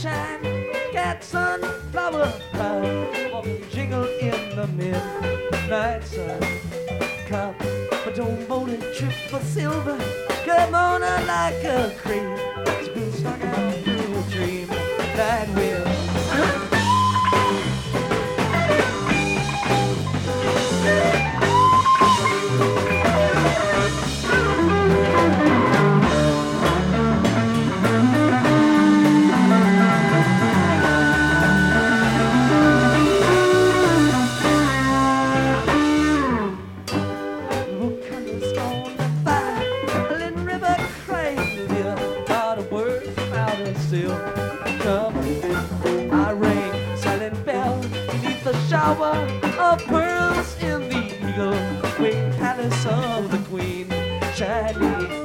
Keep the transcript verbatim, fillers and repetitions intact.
sunshine, got sunflower clouds, walking jingle in the midnight sun. Come, but don't boat a trip for silver. Come on out like a cream. It's been stuck out through a dream that will. I ring silent bell beneath the shower of pearls in the eagle wing palace of the queen, shining